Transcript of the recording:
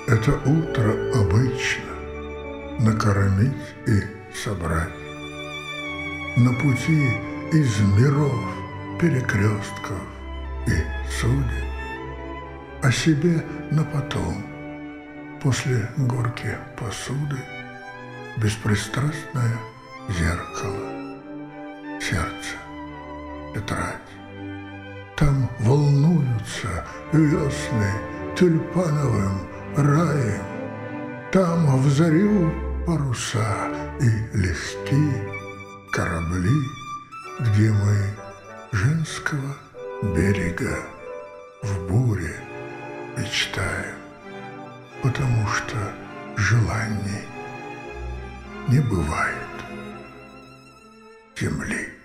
Это утро обычно накормить и собрать. На пути из миров, перекрестков и судеб о себе на потом, после горки посуды, беспристрастное зеркало, сердце, тетрадь. Там волнуются весны тюльпановым раем, там в зарю паруса и легки корабли, где мы женского берега в буре мечтаем, потому что желаний не бывает земли.